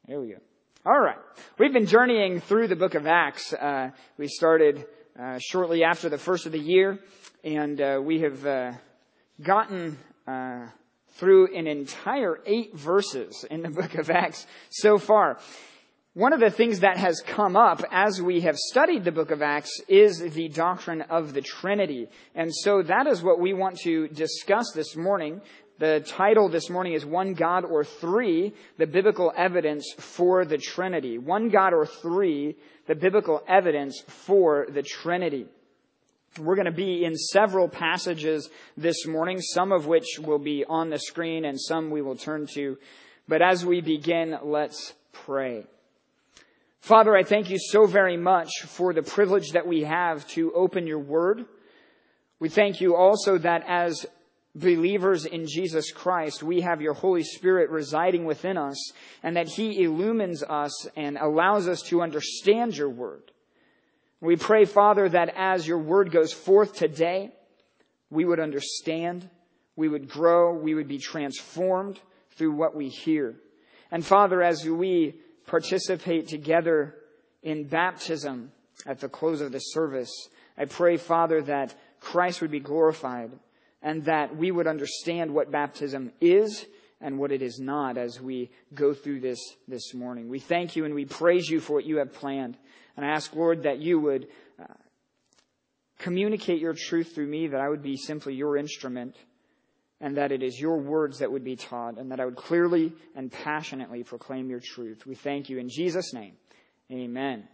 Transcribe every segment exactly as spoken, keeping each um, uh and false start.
There we go. All right. We've been journeying through the book of Acts. Uh, we started uh, shortly after the first of the year, and uh, we have uh, gotten uh, through an entire eight verses in the book of Acts so far. One of the things that has come up as we have studied the book of Acts is the doctrine of the Trinity. And so that is what we want to discuss this morning. The title this morning is One God or Three, the Biblical Evidence for the Trinity. One God or Three, the Biblical Evidence for the Trinity. We're going to be in several passages this morning, some of which will be on the screen and some we will turn to. But as we begin, let's pray. Father, I thank you so very much for the privilege that we have to open your word. We thank you also that as believers in Jesus Christ, we have your Holy Spirit residing within us, and that he illumines us and allows us to understand your word. We pray, Father, that as your word goes forth today, we would understand, we would grow, we would be transformed through what we hear. And Father, as we participate together in baptism at the close of the service, I pray, Father, that Christ would be glorified, and that we would understand what baptism is and what it is not as we go through this this morning. We thank you and we praise you for what you have planned. And I ask, Lord, that you would uh, communicate your truth through me, that I would be simply your instrument, and that it is your words that would be taught, and that I would clearly and passionately proclaim your truth. We thank you in Jesus' name. Amen.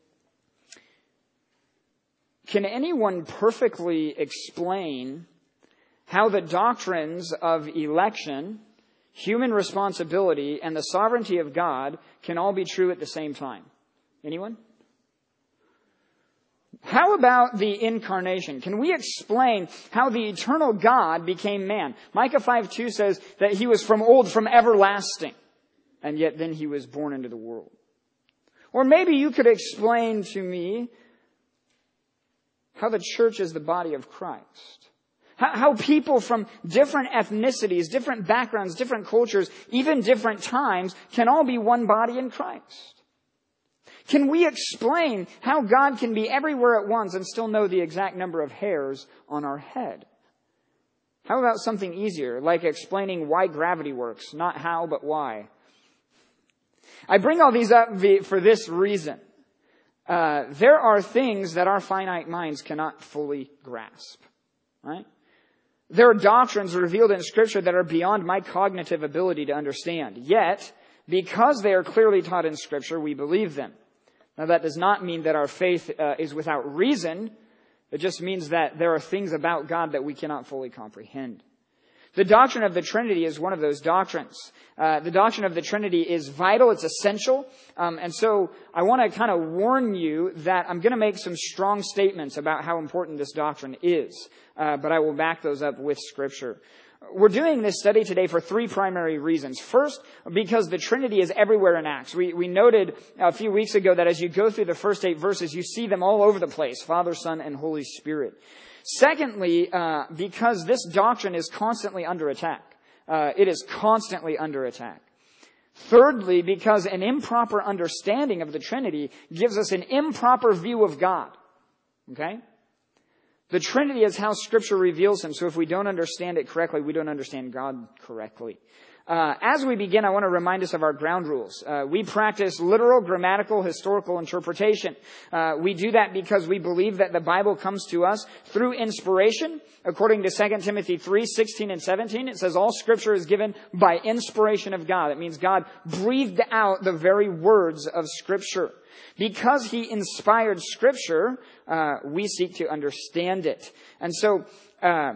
Can anyone perfectly explain how the doctrines of election, human responsibility, and the sovereignty of God can all be true at the same time? Anyone? How about the incarnation? Can we explain how the eternal God became man? Micah five two says that he was from old, from everlasting, and yet then he was born into the world. Or maybe you could explain to me how the church is the body of Christ. How people from different ethnicities, different backgrounds, different cultures, even different times can all be one body in Christ. Can we explain how God can be everywhere at once and still know the exact number of hairs on our head? How about something easier, like explaining why gravity works, not how, but why? I bring all these up for this reason. Uh, there are things that our finite minds cannot fully grasp, right? There are doctrines revealed in Scripture that are beyond my cognitive ability to understand. Yet, because they are clearly taught in Scripture, we believe them. Now, that does not mean that our faith uh, is without reason. It just means that there are things about God that we cannot fully comprehend. The doctrine of the Trinity is one of those doctrines. Uh, the doctrine of the Trinity is vital. It's essential. Um, and so I want to kind of warn you that I'm going to make some strong statements about how important this doctrine is. Uh, but I will back those up with Scripture. We're doing this study today for three primary reasons. First, because the Trinity is everywhere in Acts. We, we noted a few weeks ago that as you go through the first eight verses, you see them all over the place. Father, Son, and Holy Spirit. Secondly, uh, because this doctrine is constantly under attack. Uh, it is constantly under attack. Thirdly, because an improper understanding of the Trinity gives us an improper view of God. Okay? The Trinity is how Scripture reveals Him, so if we don't understand it correctly, we don't understand God correctly. Uh, as we begin, I want to remind us of our ground rules. Uh, we practice literal, grammatical, historical interpretation. Uh, we do that because we believe that the Bible comes to us through inspiration. According to Second Timothy three sixteen and seventeen, it says all Scripture is given by inspiration of God. It means God breathed out the very words of Scripture. Because He inspired Scripture, uh, we seek to understand it. And so, uh,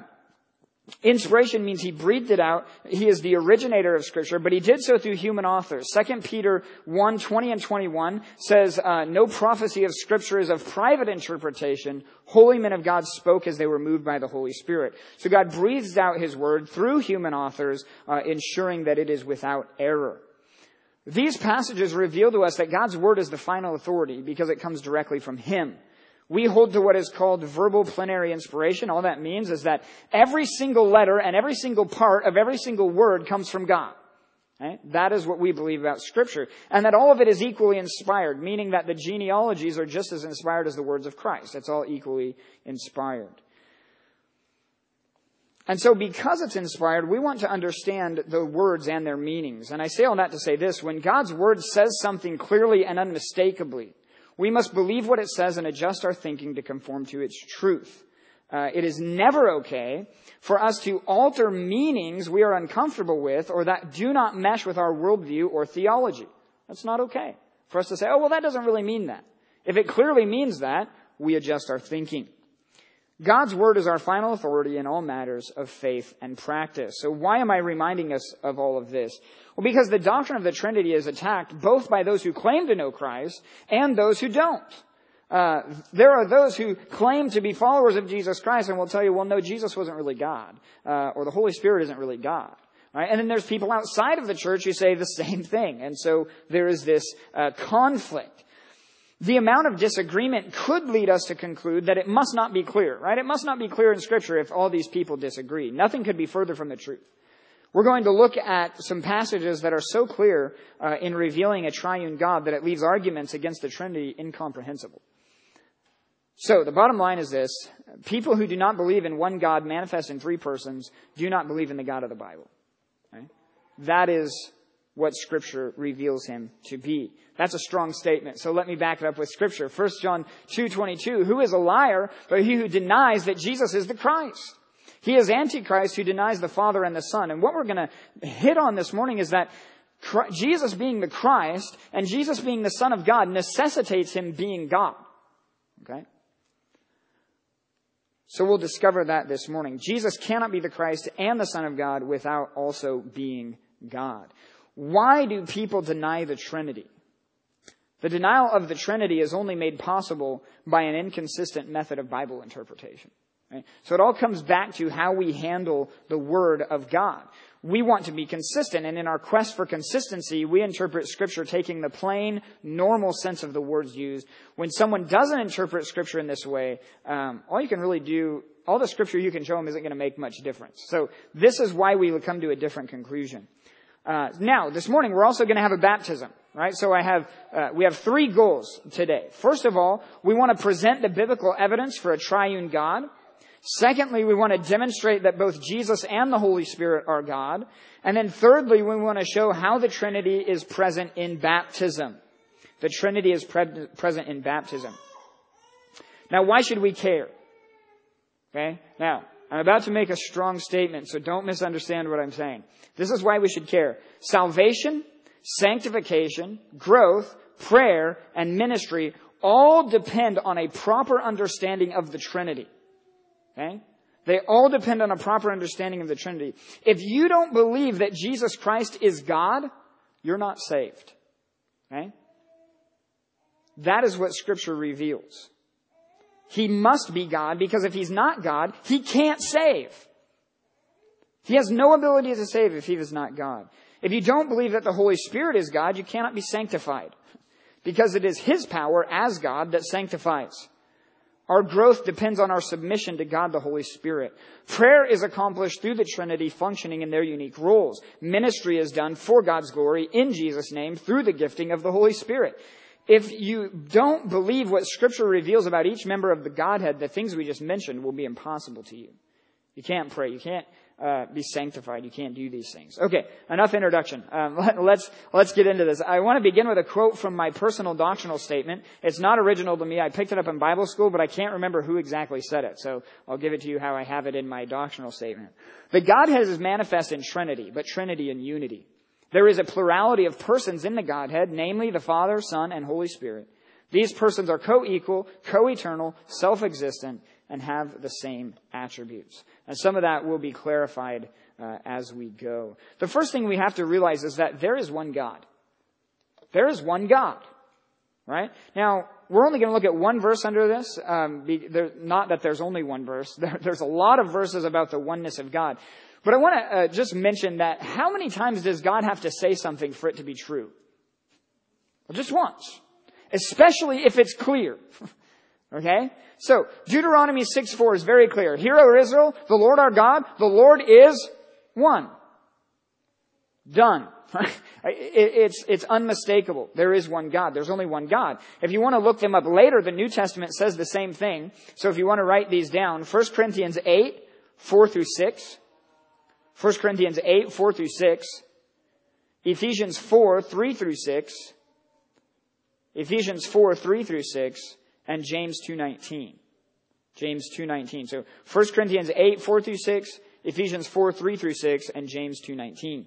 inspiration means He breathed it out. He is the originator of Scripture, but He did so through human authors. Second Peter one twenty and twenty-one says, uh, no prophecy of Scripture is of private interpretation. Holy men of God spoke as they were moved by the Holy Spirit. So God breathes out His word through human authors, uh, ensuring that it is without error. These passages reveal to us that God's word is the final authority because it comes directly from Him. We hold to what is called verbal plenary inspiration. All that means is that every single letter and every single part of every single word comes from God. Right? That is what we believe about Scripture. And that all of it is equally inspired, meaning that the genealogies are just as inspired as the words of Christ. It's all equally inspired. And so because it's inspired, we want to understand the words and their meanings. And I say all that to say this: when God's Word says something clearly and unmistakably, we must believe what it says and adjust our thinking to conform to its truth. Uh, it is never okay for us to alter meanings we are uncomfortable with or that do not mesh with our worldview or theology. That's not okay for us to say, oh, well, that doesn't really mean that. If it clearly means that, we adjust our thinking. God's Word is our final authority in all matters of faith and practice. So why am I reminding us of all of this? Well, because the doctrine of the Trinity is attacked both by those who claim to know Christ and those who don't. Uh, there are those who claim to be followers of Jesus Christ and will tell you, well, no, Jesus wasn't really God, uh, or the Holy Spirit isn't really God. Right? And then there's people outside of the church who say the same thing. And so there is this uh, conflict. The amount of disagreement could lead us to conclude that it must not be clear, right? It must not be clear in Scripture if all these people disagree. Nothing could be further from the truth. We're going to look at some passages that are so clear uh, in revealing a triune God that it leaves arguments against the Trinity incomprehensible. So the bottom line is this: people who do not believe in one God manifest in three persons do not believe in the God of the Bible. Right? That is what Scripture reveals him to be. That's a strong statement. So let me back it up with Scripture. First John two twenty-two, who is a liar but he who denies that Jesus is the Christ? He is Antichrist who denies the Father and the Son. And what we're going to hit on this morning is that Jesus being the Christ and Jesus being the Son of God necessitates him being God. Okay? So we'll discover that this morning. Jesus cannot be the Christ and the Son of God without also being God. Why do people deny the Trinity? The denial of the Trinity is only made possible by an inconsistent method of Bible interpretation. Right? So it all comes back to how we handle the Word of God. We want to be consistent, and in our quest for consistency, we interpret Scripture taking the plain, normal sense of the words used. When someone doesn't interpret Scripture in this way, um, all you can really do, all the Scripture you can show them isn't going to make much difference. So this is why we would come to a different conclusion. Uh, now, this morning, we're also going to have a baptism, right? So I have, uh, we have three goals today. First of all, we want to present the biblical evidence for a triune God. Secondly, we want to demonstrate that both Jesus and the Holy Spirit are God. And then thirdly, we want to show how the Trinity is present in baptism. The Trinity is pre- present in baptism. Now, why should we care? Okay? Now, I'm about to make a strong statement, so don't misunderstand what I'm saying. This is why we should care. Salvation, sanctification, growth, prayer, and ministry all depend on a proper understanding of the Trinity. Okay? They all depend on a proper understanding of the Trinity. If you don't believe that Jesus Christ is God, you're not saved. Okay? That is what Scripture reveals. He must be God, because if he's not God, he can't save. He has no ability to save if he is not God. If you don't believe that the Holy Spirit is God, you cannot be sanctified, because it is his power as God that sanctifies. Our growth depends on our submission to God the Holy Spirit. Prayer is accomplished through the Trinity functioning in their unique roles. Ministry is done for God's glory in Jesus' name through the gifting of the Holy Spirit. If you don't believe what Scripture reveals about each member of the Godhead, the things we just mentioned will be impossible to you. You can't pray. You can't uh, be sanctified. You can't do these things. Okay, enough introduction. Um, let, let's let's get into this. I want to begin with a quote from my personal doctrinal statement. It's not original to me. I picked it up in Bible school, but I can't remember who exactly said it. So I'll give it to you how I have it in my doctrinal statement. The Godhead is manifest in Trinity, but Trinity in unity. There is a plurality of persons in the Godhead, namely the Father, Son, and Holy Spirit. These persons are co-equal, co-eternal, self-existent, and have the same attributes. And some of that will be clarified uh, as we go. The first thing we have to realize is that there is one God. There is one God, right? Now, we're only going to look at one verse under this. Um, be, there, not that there's only one verse. There, there's a lot of verses about the oneness of God. But I want to uh, just mention that how many times does God have to say something for it to be true? Well, just once. Especially if it's clear. Okay? So, Deuteronomy six four is very clear. Hear, O Israel, the Lord our God, the Lord is one. Done. It's, it's unmistakable. There is one God. There's only one God. If you want to look them up later, the New Testament says the same thing. So if you want to write these down, First Corinthians eight, four through six. First Corinthians eight, four through six. Ephesians four, three through six. Ephesians four, three through six. And James two nineteen. James two nineteen. So First Corinthians eight, four through six. Ephesians four, three through six. And James two nineteen.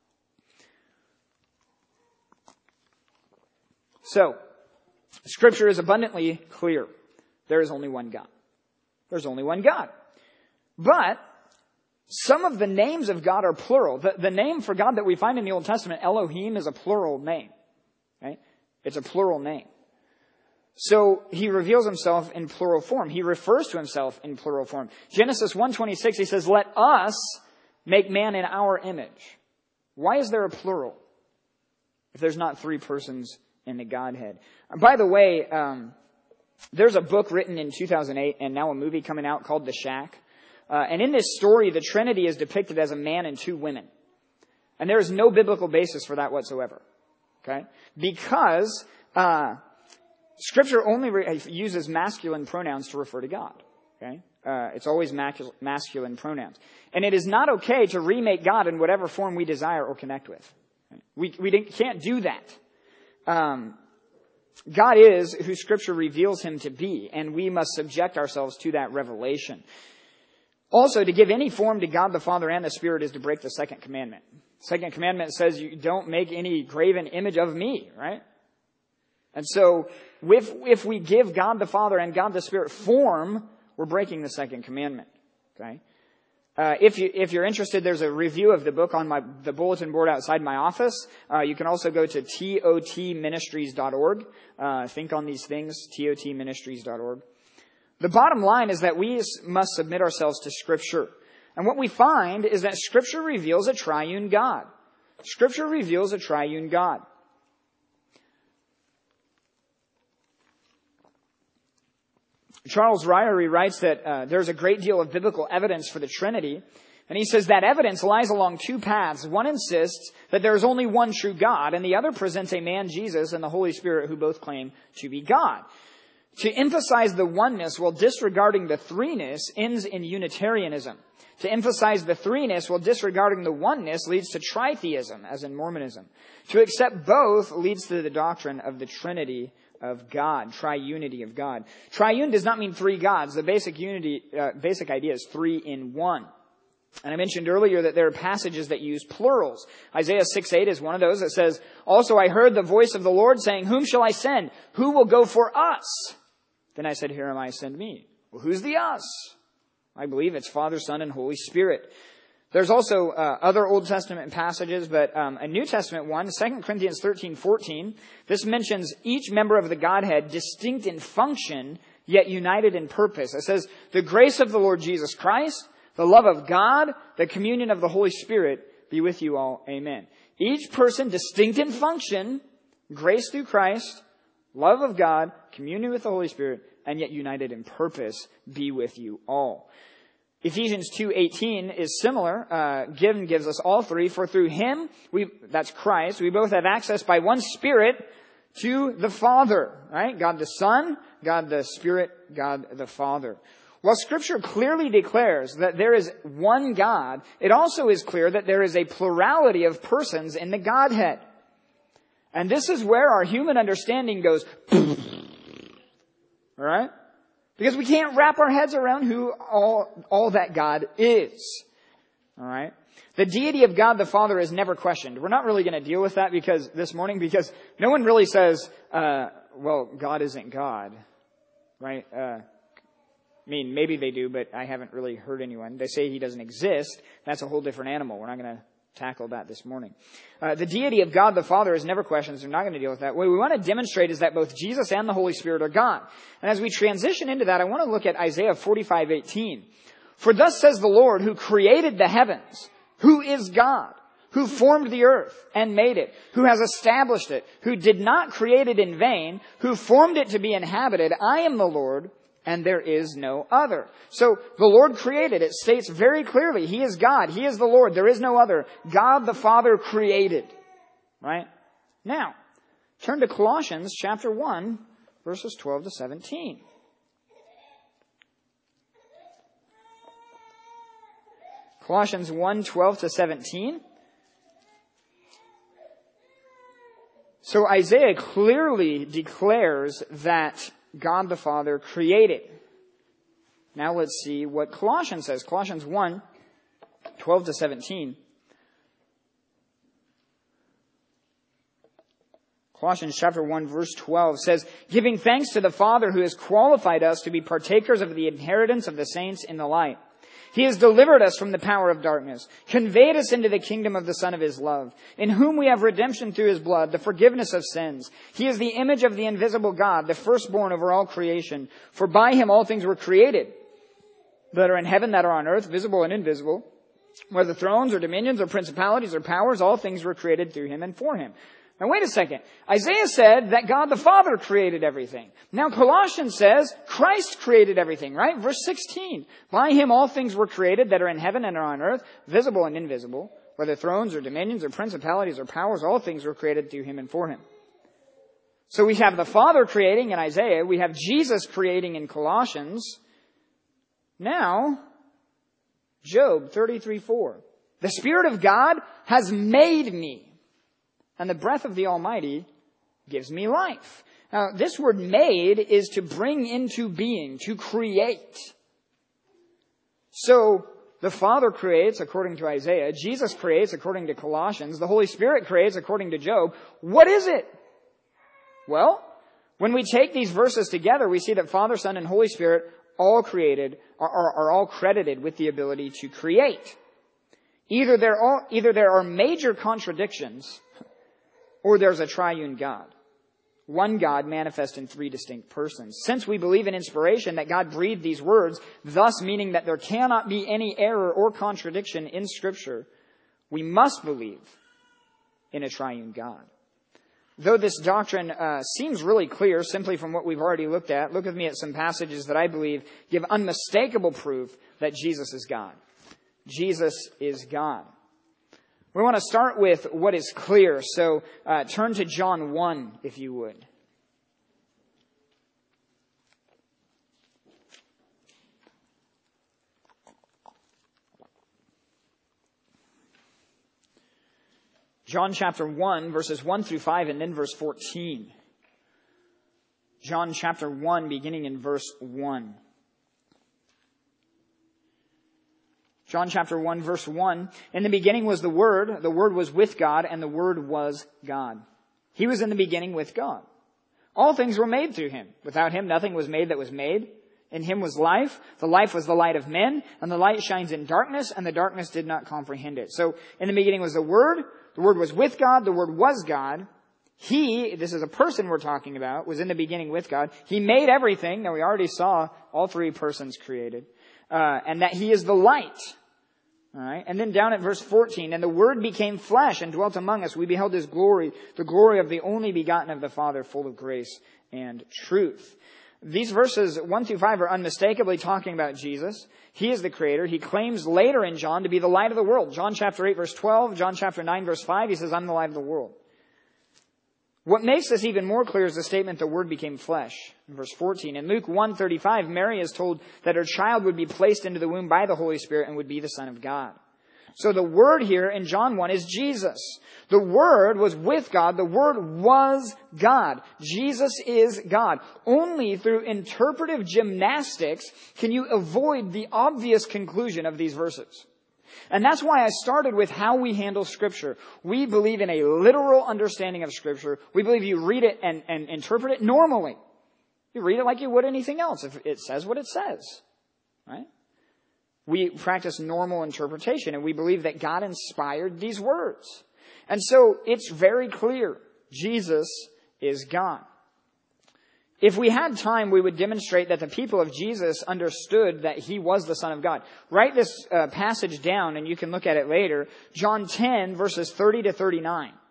So, Scripture is abundantly clear. There is only one God. There's only one God. But some of the names of God are plural. The, the name for God that we find in the Old Testament, Elohim, is a plural name. Right? It's a plural name. So he reveals himself in plural form. He refers to himself in plural form. Genesis one twenty-six, he says, "Let us make man in our image." Why is there a plural if there's not three persons in the Godhead? And by the way, um, there's a book written in two thousand eight and now a movie coming out called The Shack. Uh, and in this story, the Trinity is depicted as a man and two women. And there is no biblical basis for that whatsoever. Okay? Because uh, Scripture only re- uses masculine pronouns to refer to God. Okay? Uh, it's always mascul- masculine pronouns. And it is not okay to remake God in whatever form we desire or connect with. We, we can't do that. Um, God is who Scripture reveals him to be, and we must subject ourselves to that revelation. Also, to give any form to God the Father and the Spirit is to break the second commandment. Second commandment says you don't make any graven image of me, right? And so, if, if we give God the Father and God the Spirit form, we're breaking the second commandment, okay? Uh, if you, if you're interested, there's a review of the book on my, the bulletin board outside my office. Uh, you can also go to T O T ministries dot org. Uh, think on these things, T O T ministries dot org. The bottom line is that we must submit ourselves to Scripture. And what we find is that Scripture reveals a triune God. Scripture reveals a triune God. Charles Ryrie writes that uh, there's a great deal of biblical evidence for the Trinity. And he says that evidence lies along two paths. One insists that there is only one true God, and the other presents a man, Jesus, and the Holy Spirit, who both claim to be God. To emphasize the oneness while disregarding the threeness ends in Unitarianism. To emphasize the threeness while disregarding the oneness leads to tritheism, as in Mormonism. To accept both leads to the doctrine of the Trinity of God, triunity of God. Triune does not mean three gods. The basic unity, uh, basic idea is three in one. And I mentioned earlier that there are passages that use plurals. Isaiah six eight is one of those that says, "Also I heard the voice of the Lord saying, 'Whom shall I send? Who will go for us?' Then I said, 'Here am I, send me.'" Well, who's the us? I believe it's Father, Son, and Holy Spirit. There's also uh, other Old Testament passages, but um, a New Testament one, Second Corinthians thirteen fourteen. This mentions each member of the Godhead distinct in function, yet united in purpose. It says, "The grace of the Lord Jesus Christ, the love of God, the communion of the Holy Spirit be with you all. Amen." Each person distinct in function, grace through Christ, love of God, communion with the Holy Spirit, and yet united in purpose, be with you all. Ephesians two eighteen is similar. Uh, given gives us all three. For through him, we that's Christ, we both have access by one Spirit to the Father. Right? God the Son, God the Spirit, God the Father. While Scripture clearly declares that there is one God, it also is clear that there is a plurality of persons in the Godhead. And this is where our human understanding goes, all right? Because we can't wrap our heads around who all, all that God is. All right? The deity of God the Father is never questioned. We're not really going to deal with that because this morning, because no one really says, uh, well, God isn't God. Right? Uh, I mean, maybe they do, but I haven't really heard anyone. They say he doesn't exist. That's a whole different animal. We're not going to tackle that this morning. Uh, the deity of God the Father is never questioned, so we're not going to deal with that. What we want to demonstrate is that both Jesus and the Holy Spirit are God. And as we transition into that, I want to look at Isaiah forty-five eighteen. "For thus says the Lord, who created the heavens, who is God, who formed the earth and made it, who has established it, who did not create it in vain, who formed it to be inhabited. I am the Lord, and there is no other. So the Lord created. It states very clearly, He is God. He is the Lord. There is no other. God the Father created. Right? Now, turn to Colossians chapter one, verses twelve to seventeen. Colossians one, twelve to seventeen. So Isaiah clearly declares that God the Father created. Now let's see what Colossians says. Colossians one, twelve to seventeen. Colossians chapter one, verse twelve says, giving thanks to the Father who has qualified us to be partakers of the inheritance of the saints in the light. He has delivered us from the power of darkness, conveyed us into the kingdom of the Son of His love, in whom we have redemption through His blood, the forgiveness of sins. He is the image of the invisible God, the firstborn over all creation. For by Him all things were created, that are in heaven, that are on earth, visible and invisible. Whether thrones or dominions or principalities or powers, all things were created through Him and for Him. Now wait a second. Isaiah said that God the Father created everything. Now Colossians says Christ created everything, right? Verse sixteen. By Him all things were created that are in heaven and are on earth, visible and invisible. Whether thrones or dominions or principalities or powers, all things were created through Him and for Him. So we have the Father creating in Isaiah. We have Jesus creating in Colossians. Now, Job thirty-three four. The Spirit of God has made me, and the breath of the Almighty gives me life. Now, this word made is to bring into being, to create. So, the Father creates according to Isaiah. Jesus creates according to Colossians. The Holy Spirit creates according to Job. What is it? Well, when we take these verses together, we see that Father, Son, and Holy Spirit all created, are, are, are all credited with the ability to create. Either there are, either there are major contradictions, or there's a triune God. One God manifest in three distinct persons. Since we believe in inspiration that God breathed these words, thus meaning that there cannot be any error or contradiction in Scripture, we must believe in a triune God. Though this doctrine uh, seems really clear simply from what we've already looked at, look with me at some passages that I believe give unmistakable proof that Jesus is God. Jesus is God. We want to start with what is clear, so uh, turn to John one, if you would. John chapter one, verses one through five, and then verse fourteen. John chapter one, beginning in verse one. John chapter one, verse one. In the beginning was the Word. The Word was with God, and the Word was God. He was in the beginning with God. All things were made through Him. Without Him, nothing was made that was made. In Him was life. The life was the light of men, and the light shines in darkness, and the darkness did not comprehend it. So, in the beginning was the Word. The Word was with God. The Word was God. He, this is a person we're talking about, was in the beginning with God. He made everything. Now, we already saw all three persons created. Uh, and that He is the light. All right. And then down at verse fourteen, and the Word became flesh and dwelt among us. We beheld His glory, the glory of the only begotten of the Father, full of grace and truth. These verses one through five are unmistakably talking about Jesus. He is the Creator. He claims later in John to be the light of the world. John chapter eight, verse twelve, John chapter nine, verse five, He says, I'm the light of the world. What makes this even more clear is the statement, the Word became flesh. In verse fourteen, in Luke one thirty-five, Mary is told that her child would be placed into the womb by the Holy Spirit and would be the Son of God. So the Word here in John one is Jesus. The Word was with God. The Word was God. Jesus is God. Only through interpretive gymnastics can you avoid the obvious conclusion of these verses. And that's why I started with how we handle Scripture. We believe in a literal understanding of Scripture. We believe you read it and, and interpret it normally. You read it like you would anything else, if it says what it says. Right? We practice normal interpretation, and we believe that God inspired these words. And so it's very clear. Jesus is God. If we had time, we would demonstrate that the people of Jesus understood that He was the Son of God. Write this uh, passage down, and you can look at it later. John ten, verses thirty to thirty-nine.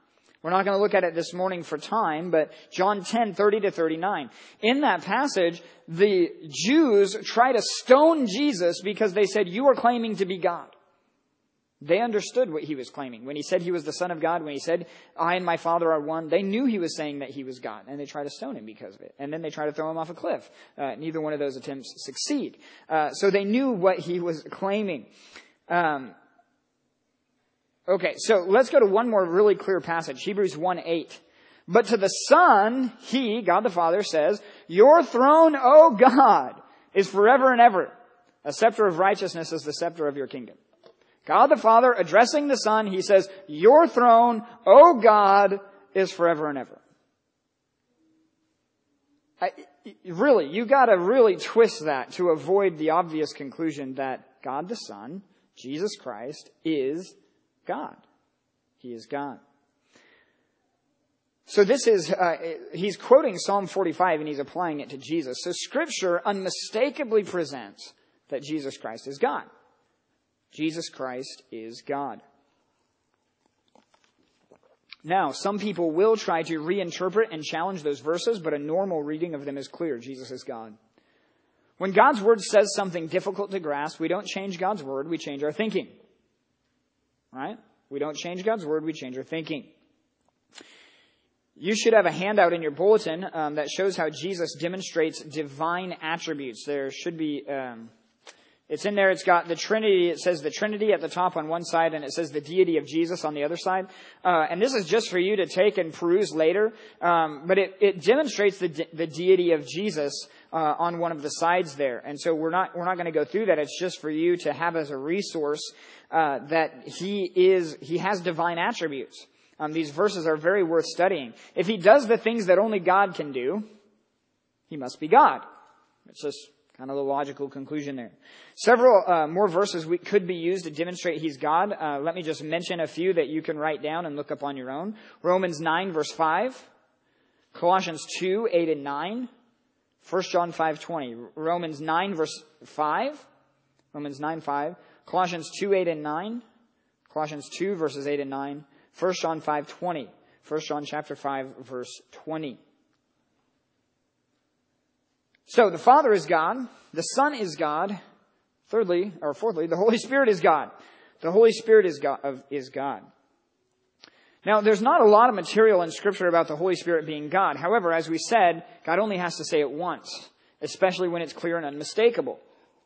We're not going to look at it this morning for time, but John ten, thirty to thirty-nine. In that passage, the Jews try to stone Jesus because they said, you are claiming to be God. They understood what he was claiming. When he said he was the Son of God, when he said, I and my Father are one, they knew he was saying that he was God, and they tried to stone him because of it. And then they tried to throw him off a cliff. Uh, neither one of those attempts succeed. Uh, so they knew what he was claiming. Um, okay, so let's go to one more really clear passage, Hebrews one eight. But to the Son, he, God the Father, says, your throne, O God, is forever and ever. A scepter of righteousness is the scepter of your kingdom. God the Father addressing the Son, he says, your throne, O God, is forever and ever. I, really, you gotta really twist that to avoid the obvious conclusion that God the Son, Jesus Christ, is God. He is God. So this is, uh, he's quoting Psalm forty-five and he's applying it to Jesus. So Scripture unmistakably presents that Jesus Christ is God. Jesus Christ is God. Now, some people will try to reinterpret and challenge those verses, but a normal reading of them is clear. Jesus is God. When God's Word says something difficult to grasp, we don't change God's Word, we change our thinking. Right? We don't change God's Word, we change our thinking. You should have a handout in your bulletin um, that shows how Jesus demonstrates divine attributes. There should be... Um, It's in there. It's got the Trinity. It says the Trinity at the top on one side, and it says the deity of Jesus on the other side. Uh, and this is just for you to take and peruse later. Um, but it, it demonstrates the de- the deity of Jesus uh, on one of the sides there. And so we're not we're not going to go through that. It's just for you to have as a resource uh, that he is he has divine attributes. Um, these verses are very worth studying. If he does the things that only God can do, he must be God. It's just kind of the logical conclusion there. Several uh, more verses we, could be used to demonstrate he's God. Uh, let me just mention a few that you can write down and look up on your own. Romans nine, verse five. Colossians two, eight and nine. First John five, twenty. Romans nine, verse five. Romans nine, five. Colossians two, eight and nine. Colossians two, verses eight and nine. First John five, twenty. First John chapter five, verse twenty. So the Father is God, the Son is God, thirdly, or fourthly, the Holy Spirit is God. The Holy Spirit is God, is God. Now, there's not a lot of material in Scripture about the Holy Spirit being God. However, as we said, God only has to say it once, especially when it's clear and unmistakable.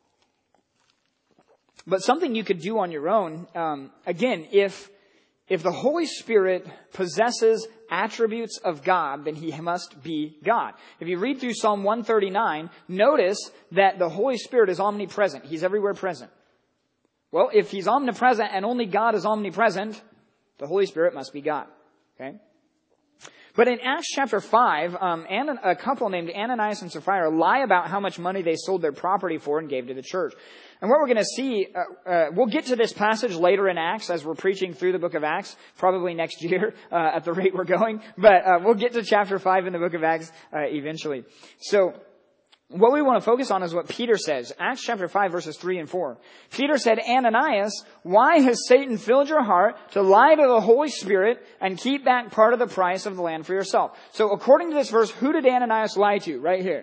But something you could do on your own, um, again, if if the Holy Spirit possesses attributes of God, then he must be God. If you read through Psalm one thirty-nine, notice that the Holy Spirit is omnipresent. He's everywhere present. Well, if he's omnipresent and only God is omnipresent, the Holy Spirit must be God. Okay? But in Acts chapter five, um, a couple named Ananias and Sapphira lie about how much money they sold their property for and gave to the church. And what we're going to see, uh, uh, we'll get to this passage later in Acts as we're preaching through the book of Acts, probably next year uh, at the rate we're going. But uh, we'll get to chapter five in the book of Acts uh, eventually. So what we want to focus on is what Peter says. Acts chapter five, verses three and four. Peter said, Ananias, why has Satan filled your heart to lie to the Holy Spirit and keep back part of the price of the land for yourself? So according to this verse, who did Ananias lie to? Right here.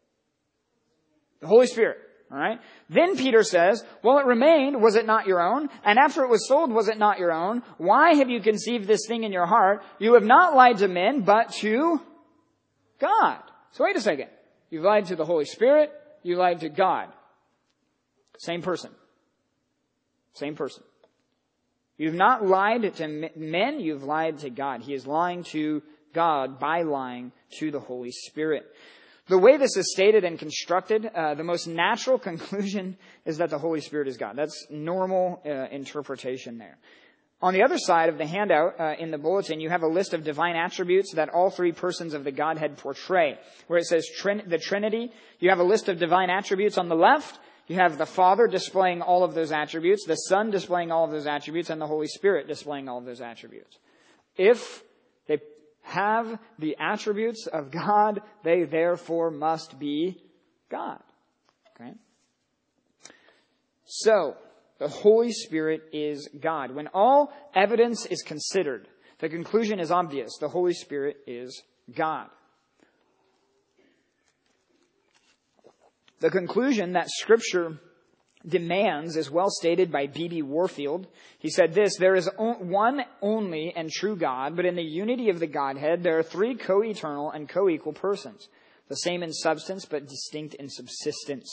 The Holy Spirit. All right. Then Peter says, well, it remained, was it not your own? And after it was sold, was it not your own? Why have you conceived this thing in your heart? You have not lied to men, but to God. So wait a second. You've lied to the Holy Spirit. You lied to God. Same person. Same person. You've not lied to men. You've lied to God. He is lying to God by lying to the Holy Spirit. The way this is stated and constructed, uh, the most natural conclusion is that the Holy Spirit is God. That's normal uh, interpretation there. On the other side of the handout uh, in the bulletin, you have a list of divine attributes that all three persons of the Godhead portray. Where it says trin- the Trinity, you have a list of divine attributes on the left. You have the Father displaying all of those attributes, the Son displaying all of those attributes, and the Holy Spirit displaying all of those attributes. If they have the attributes of God, they therefore must be God. Okay? So, the Holy Spirit is God. When all evidence is considered, The conclusion is obvious. The Holy Spirit is God. The conclusion that Scripture demands is well stated by B B Warfield. He said this: there is one only and true God, but in the unity of the Godhead there are three co-eternal and co-equal persons, the same in substance but distinct in subsistence.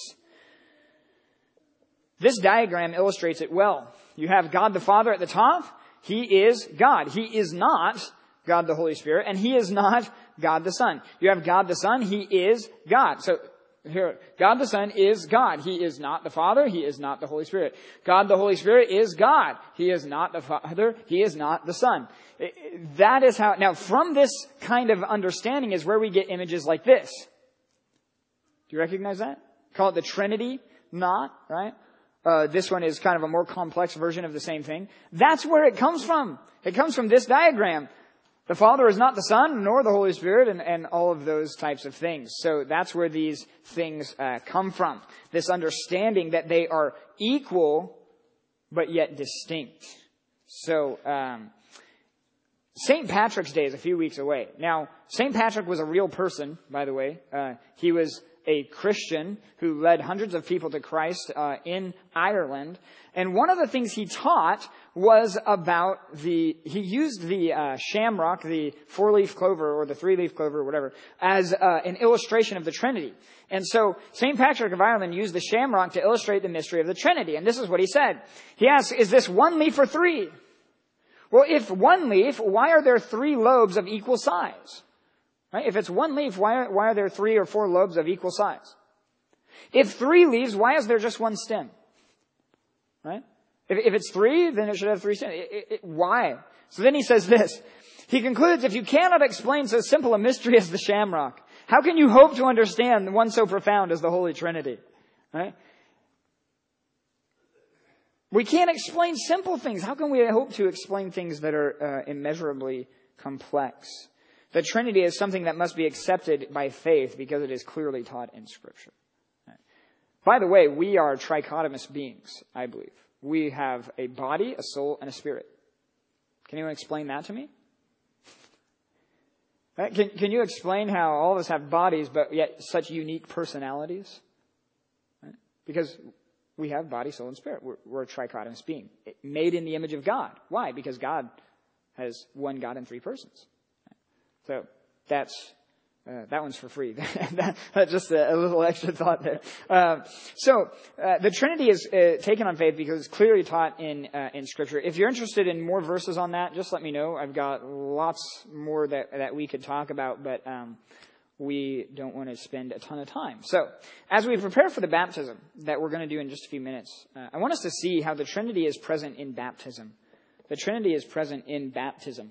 This diagram illustrates it well. You have God the Father at the top. He is God. He is not God the Holy Spirit, and He is not God the Son. You have God the Son. He is God. So here, God the Son is God. He is not the Father. He is not the Holy Spirit. God the Holy Spirit is God. He is not the Father. He is not the Son. That is how, now from this kind of understanding is where we get images like this. Do you recognize that? Call it the Trinity knot, right? Uh, this one is kind of a more complex version of the same thing. That's where it comes from. It comes from this diagram. The Father is not the Son, nor the Holy Spirit, and, and all of those types of things. So that's where these things uh, come from. This understanding that they are equal, but yet distinct. So, um, Saint Patrick's Day is a few weeks away. Now, Saint Patrick was a real person, by the way. Uh, he was a Christian who led hundreds of people to Christ uh, in Ireland. And one of the things he taught was about the, he used the uh, shamrock, the four-leaf clover or the three-leaf clover or whatever, as uh, an illustration of the Trinity. And so Saint Patrick of Ireland used the shamrock to illustrate the mystery of the Trinity. And this is what he said. He asked, is this one leaf or three? Well, if one leaf, why are there three lobes of equal size? Right? If it's one leaf, why are, why are there three or four lobes of equal size? If three leaves, why is there just one stem? Right? If, if it's three, then it should have three stems. It, it, it, why? So then he says this. He concludes, if you cannot explain so simple a mystery as the shamrock, how can you hope to understand one so profound as the Holy Trinity? Right? We can't explain simple things. How can we hope to explain things that are uh, immeasurably complex? The Trinity is something that must be accepted by faith because it is clearly taught in Scripture. By the way, we are trichotomous beings, I believe. We have a body, a soul, and a spirit. Can anyone explain that to me? Can, can you explain how all of us have bodies, but yet such unique personalities? Right? Because we have body, soul, and spirit. We're, we're a trichotomous being, made in the image of God. Why? Because God has one God in three persons. So that's uh, that one's for free. that, that's just a, a little extra thought there. Uh, so uh, the Trinity is uh, taken on faith because it's clearly taught in uh, in Scripture. If you're interested in more verses on that, just let me know. I've got lots more that that we could talk about, but um, we don't want to spend a ton of time. So as we prepare for the baptism that we're going to do in just a few minutes, uh, I want us to see how the Trinity is present in baptism. The Trinity is present in baptism.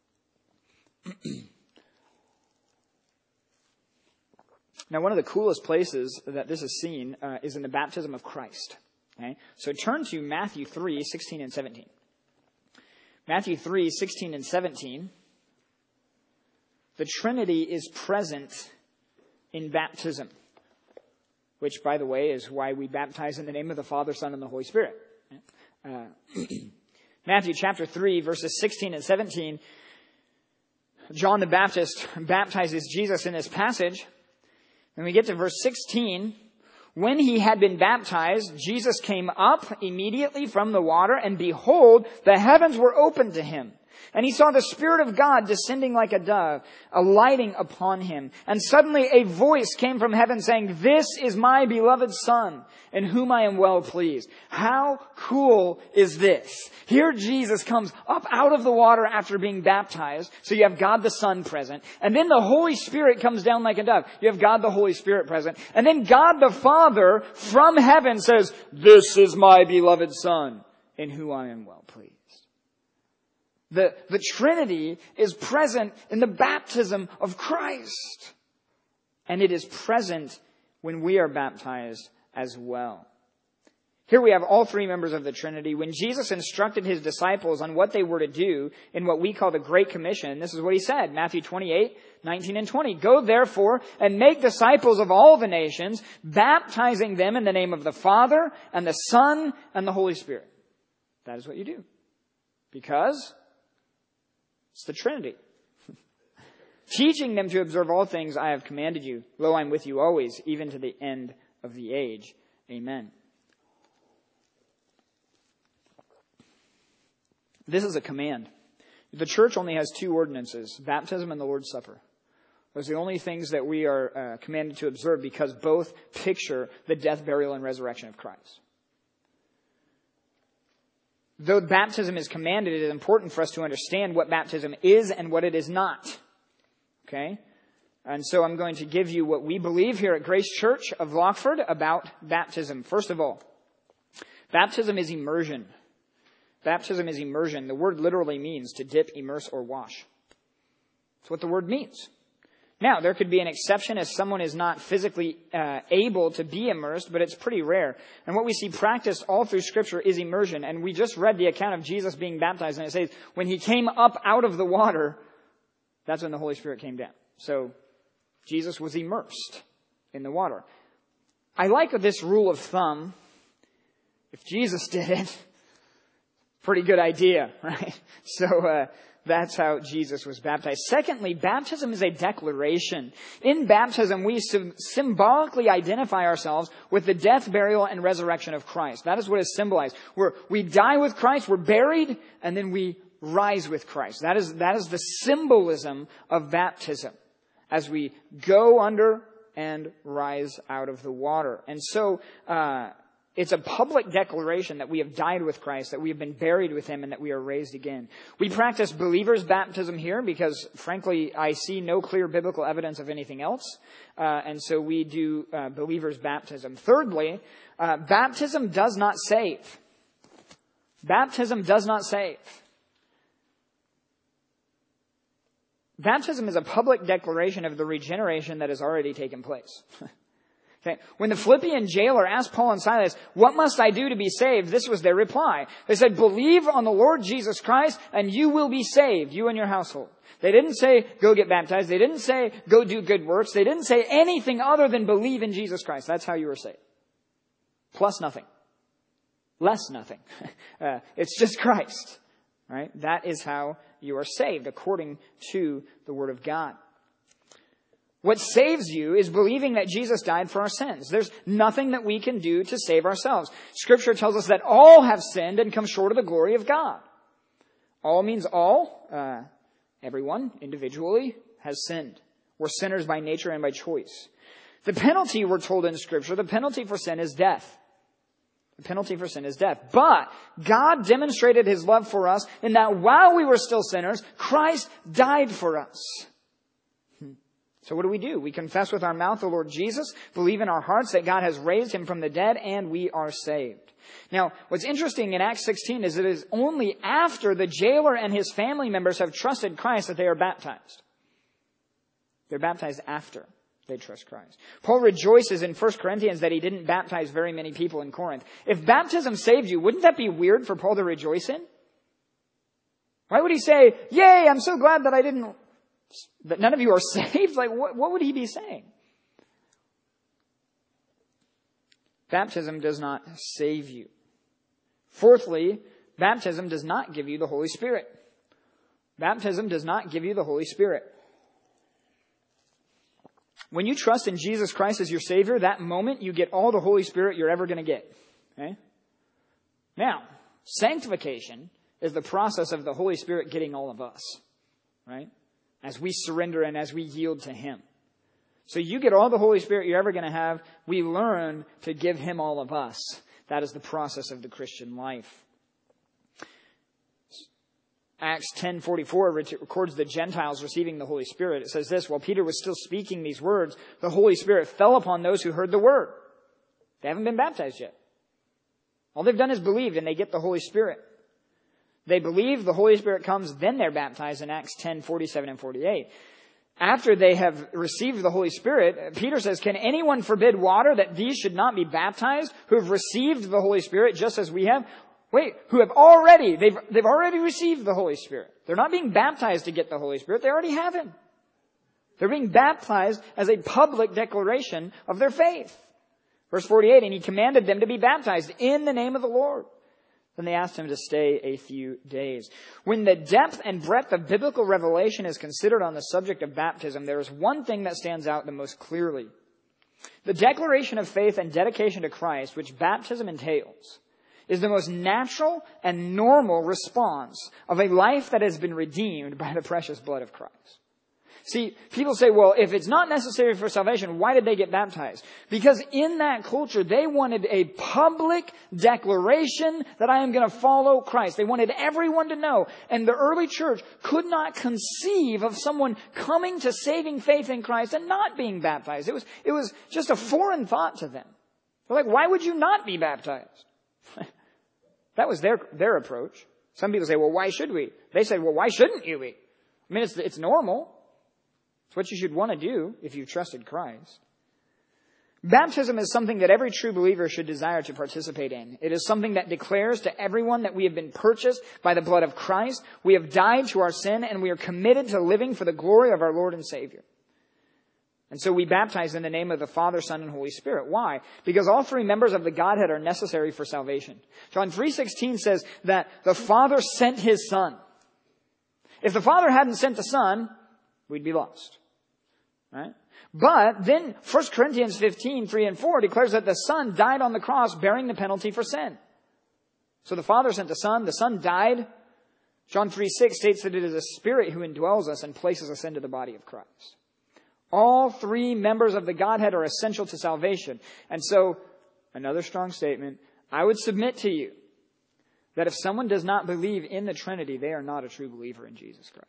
Now, one of the coolest places that this is seen uh, is in the baptism of Christ. Okay? So turn to Matthew three, sixteen and seventeen. Matthew three, sixteen and seventeen. The Trinity is present in baptism, which, by the way, is why we baptize in the name of the Father, Son, and the Holy Spirit. Uh, Matthew chapter three, verses sixteen and seventeen. John the Baptist baptizes Jesus in this passage. When we get to verse sixteen, when he had been baptized, Jesus came up immediately from the water, and behold, the heavens were opened to him. And he saw the Spirit of God descending like a dove, alighting upon him. And suddenly a voice came from heaven saying, "This is my beloved Son, in whom I am well pleased." How cool is this? Here Jesus comes up out of the water after being baptized. So you have God the Son present. And then the Holy Spirit comes down like a dove. You have God the Holy Spirit present. And then God the Father from heaven says, "This is my beloved Son, in whom I am well pleased." The, the Trinity is present in the baptism of Christ. And it is present when we are baptized as well. Here we have all three members of the Trinity. When Jesus instructed his disciples on what they were to do in what we call the Great Commission, this is what he said, Matthew twenty-eight, nineteen and twenty. "Go therefore and make disciples of all the nations, baptizing them in the name of the Father and the Son and the Holy Spirit." That is what you do. Because It's the Trinity. Teaching them to observe all things I have commanded you. Lo, I'm with you always, even to the end of the age. Amen. This is a command. The church only has two ordinances, baptism and the Lord's Supper. Those are the only things that we are uh, commanded to observe because both picture the death, burial, and resurrection of Christ. Though baptism is commanded, it is important for us to understand what baptism is and what it is not. Okay? And so I'm going to give you what we believe here at Grace Church of Lockford about baptism. First of all, baptism is immersion. Baptism is immersion. The word literally means to dip, immerse, or wash. That's what the word means. Now, there could be an exception if someone is not physically uh, able to be immersed, but it's pretty rare. And what we see practiced all through Scripture is immersion. And we just read the account of Jesus being baptized, and it says, when he came up out of the water, that's when the Holy Spirit came down. So, Jesus was immersed in the water. I like this rule of thumb. If Jesus did it, pretty good idea, right? So, uh, that's how Jesus was baptized. Secondly, baptism is a declaration. In baptism, we symbolically identify ourselves with the death, burial, and resurrection of Christ. That is what is symbolized. We're, we die with Christ, we're buried, and then we rise with Christ. That is, that is the symbolism of baptism as we go under and rise out of the water. And so, uh, it's a public declaration that we have died with Christ, that we have been buried with him, and that we are raised again. We practice believers' baptism here because, frankly, I see no clear biblical evidence of anything else. Uh, and so we do uh, believers' baptism. Thirdly, uh, baptism does not save. Baptism does not save. Baptism is a public declaration of the regeneration that has already taken place. Okay. When the Philippian jailer asked Paul and Silas, what must I do to be saved? This was their reply. They said, believe on the Lord Jesus Christ and you will be saved, you and your household. They didn't say, go get baptized. They didn't say, go do good works. They didn't say anything other than believe in Jesus Christ. That's how you were saved. Plus nothing. Less nothing. uh, it's just Christ. Right? That is how you are saved according to the Word of God. What saves you is believing that Jesus died for our sins. There's nothing that we can do to save ourselves. Scripture tells us that all have sinned and come short of the glory of God. All means all. Uh, everyone individually has sinned. We're sinners by nature and by choice. The penalty, we're told in Scripture, the penalty for sin is death. The penalty for sin is death. But God demonstrated his love for us in that while we were still sinners, Christ died for us. So what do we do? We confess with our mouth the Lord Jesus, believe in our hearts that God has raised him from the dead, and we are saved. Now, what's interesting in Acts sixteen is it is only after the jailer and his family members have trusted Christ that they are baptized. They're baptized after they trust Christ. Paul rejoices in First Corinthians that he didn't baptize very many people in Corinth. If baptism saved you, wouldn't that be weird for Paul to rejoice in? Why would he say, yay, I'm so glad that I didn't that none of you are saved? Like, what, what would he be saying? Baptism does not save you. Fourthly, baptism does not give you the Holy Spirit. Baptism does not give you the Holy Spirit. When you trust in Jesus Christ as your Savior, that moment you get all the Holy Spirit you're ever going to get. Okay? Now, sanctification is the process of the Holy Spirit getting all of us. Right? As we surrender and as we yield to him. So you get all the Holy Spirit you're ever going to have. We learn to give him all of us. That is the process of the Christian life. Acts ten forty-four records the Gentiles receiving the Holy Spirit. It says this, while Peter was still speaking these words, the Holy Spirit fell upon those who heard the word. They haven't been baptized yet. All they've done is believed, and they get the Holy Spirit. They believe, the Holy Spirit comes, then they're baptized in Acts ten forty-seven and forty-eight. After they have received the Holy Spirit, Peter says, can anyone forbid water that these should not be baptized who have received the Holy Spirit just as we have? Wait, who have already, they've, they've already received the Holy Spirit. They're not being baptized to get the Holy Spirit. They already have him. They're being baptized as a public declaration of their faith. Verse forty-eight, and he commanded them to be baptized in the name of the Lord. Then they asked him to stay a few days. When the depth and breadth of biblical revelation is considered on the subject of baptism, there is one thing that stands out the most clearly. The declaration of faith and dedication to Christ, which baptism entails, is the most natural and normal response of a life that has been redeemed by the precious blood of Christ. See, people say, well, if it's not necessary for salvation, why did they get baptized? Because in that culture, they wanted a public declaration that I am going to follow Christ. They wanted everyone to know. And the early church could not conceive of someone coming to saving faith in Christ and not being baptized. It was, it was just a foreign thought to them. They're like, why would you not be baptized? That was their, their approach. Some people say, well, why should we? They said, well, why shouldn't you be? I mean, it's, it's normal. It's what you should want to do if you've trusted Christ. Baptism is something that every true believer should desire to participate in. It is something that declares to everyone that we have been purchased by the blood of Christ. We have died to our sin and we are committed to living for the glory of our Lord and Savior. And so we baptize in the name of the Father, Son, and Holy Spirit. Why? Because all three members of the Godhead are necessary for salvation. John three sixteen says that the Father sent His Son. If the Father hadn't sent the Son, we'd be lost. Right? But then First Corinthians fifteen, three and four declares that the Son died on the cross bearing the penalty for sin. So the Father sent the Son, the Son died. John three six states that it is a Spirit who indwells us and places us into the body of Christ. All three members of the Godhead are essential to salvation. And so, another strong statement, I would submit to you that if someone does not believe in the Trinity, they are not a true believer in Jesus Christ.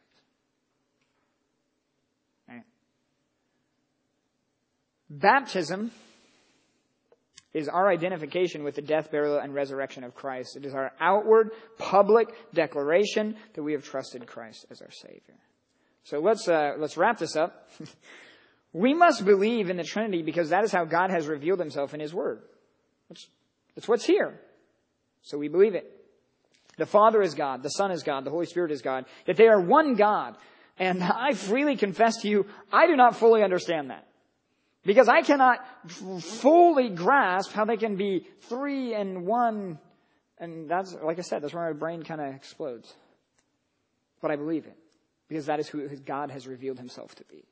Baptism is our identification with the death, burial, and resurrection of Christ. It is our outward, public declaration that we have trusted Christ as our Savior. So let's uh, let's wrap this up. We must believe in the Trinity because that is how God has revealed Himself in His Word. That's, that's what's here. So we believe it. The Father is God, the Son is God, the Holy Spirit is God, that they are one God. And I freely confess to you, I do not fully understand that. Because I cannot fully grasp how they can be three and one. And that's, like I said, that's where my brain kind of explodes. But I believe it. Because that is who God has revealed Himself to be.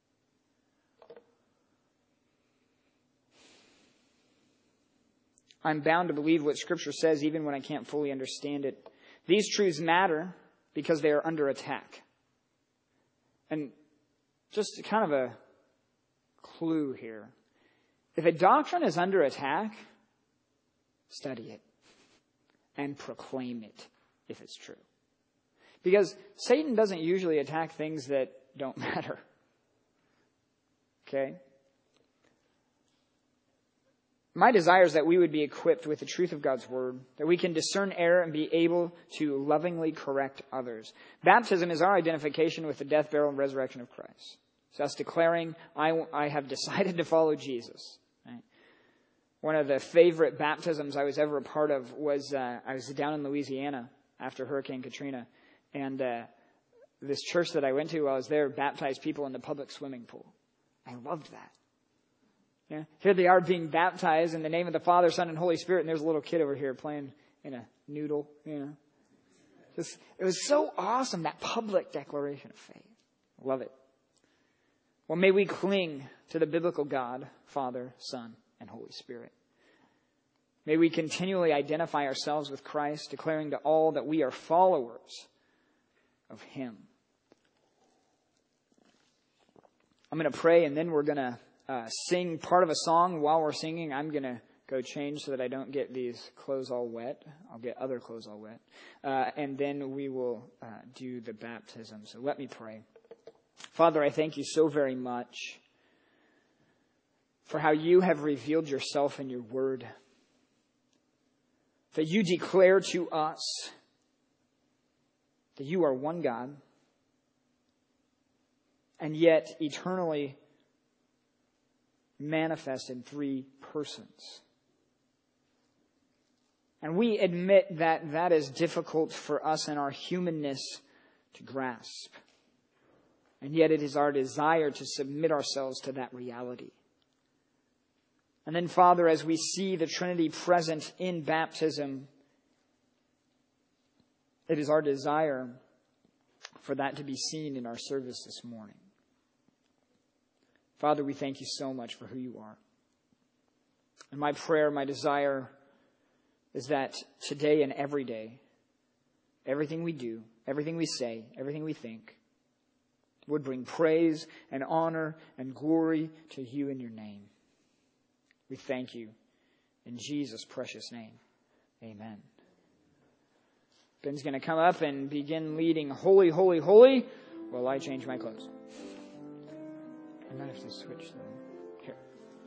I'm bound to believe what Scripture says even when I can't fully understand it. These truths matter because they are under attack. And just kind of a clue here. If a doctrine is under attack, study it and proclaim it if it's true. Because Satan doesn't usually attack things that don't matter. Okay? My desire is that we would be equipped with the truth of God's Word, that we can discern error and be able to lovingly correct others. Baptism is our identification with the death, burial, and resurrection of Christ. So that's declaring, I, I have decided to follow Jesus. Right? One of the favorite baptisms I was ever a part of was, uh, I was down in Louisiana after Hurricane Katrina. And uh, this church that I went to while I was there baptized people in the public swimming pool. I loved that. Yeah? Here they are being baptized in the name of the Father, Son, and Holy Spirit. And there's a little kid over here playing in a noodle. You know, Just, It was so awesome, that public declaration of faith. Love it. Well, may we cling to the biblical God, Father, Son, and Holy Spirit. May we continually identify ourselves with Christ, declaring to all that we are followers of Him. I'm going to pray, and then we're going to uh, sing part of a song. While we're singing, I'm going to go change so that I don't get these clothes all wet. I'll get other clothes all wet. Uh, and then we will uh, do the baptism. So let me pray. Father, I thank you so very much for how you have revealed yourself in your word. That you declare to us that you are one God, and yet eternally manifest in three persons. And we admit that that is difficult for us in our humanness to grasp. And yet it is our desire to submit ourselves to that reality. And then, Father, as we see the Trinity present in baptism, It is our desire for that to be seen in our service this morning. Father, we thank you so much for who you are. And my prayer, my desire is that today and every day, everything we do, everything we say, everything we think would bring praise and honor and glory to you in your name. We thank you in Jesus' precious name. Amen. Ben's going to come up and begin leading Holy, Holy, Holy while I change my clothes. I might have to switch them. Here.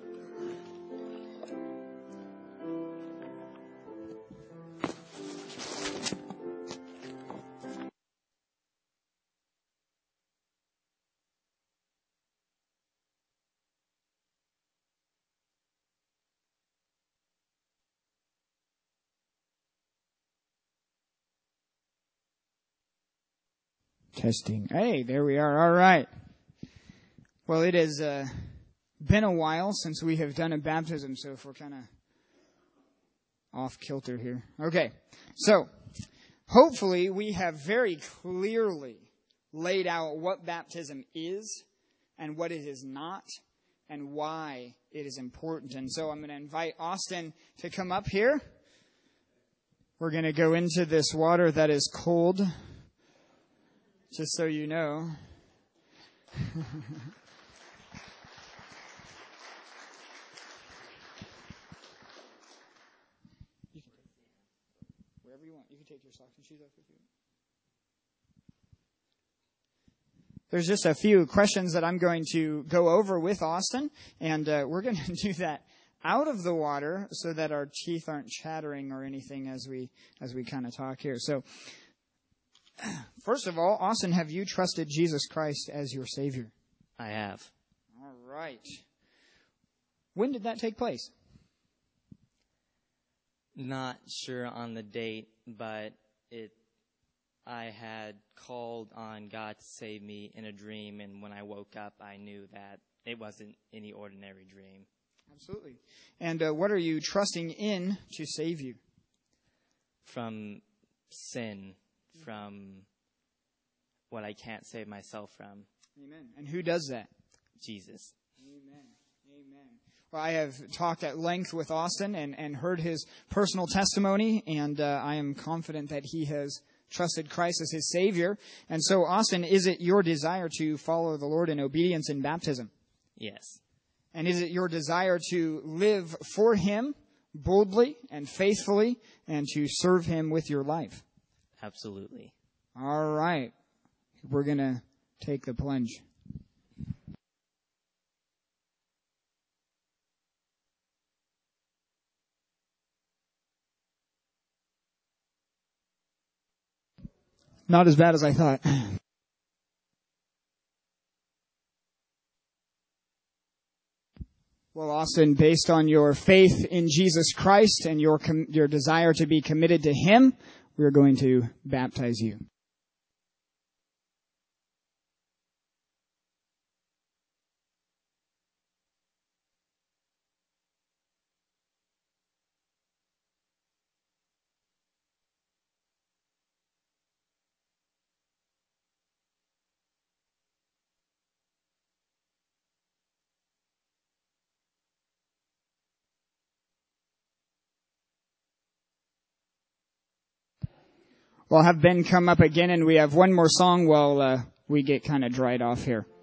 Testing. Hey, there we are. All right. Well, it has uh, been a while since we have done a baptism, so if we're kind of off kilter here. Okay. So, hopefully we have very clearly laid out what baptism is and what it is not and why it is important. And so I'm going to invite Austin to come up here. We're going to go into this water that is cold. Just so you know. You can take wherever you want. You can take your socks and shoes off if you want. There's just a few questions that I'm going to go over with Austin, and uh, we're going to do that out of the water so that our teeth aren't chattering or anything as we as we kind of talk here. So. First of all, Austin, have you trusted Jesus Christ as your Savior? I have. All right. When did that take place? Not sure on the date, but it. I had called on God to save me in a dream, and when I woke up, I knew that it wasn't any ordinary dream. Absolutely. And uh, what are you trusting in to save you? From sin. From what I can't save myself from. Amen. And who does that? Jesus. Amen. Amen. Well, I have talked at length with Austin and, and heard his personal testimony, and uh, I am confident that he has trusted Christ as his Savior. And so, Austin, is it your desire to follow the Lord in obedience in baptism? Yes. And is it your desire to live for Him boldly and faithfully and to serve Him with your life? Absolutely. All right. We're going to take the plunge. Not as bad as I thought. Well, Austin, based on your faith in Jesus Christ and your com- your desire to be committed to Him, we're going to baptize you. We'll have Ben come up again, and we have one more song while uh, we get kind of dried off here.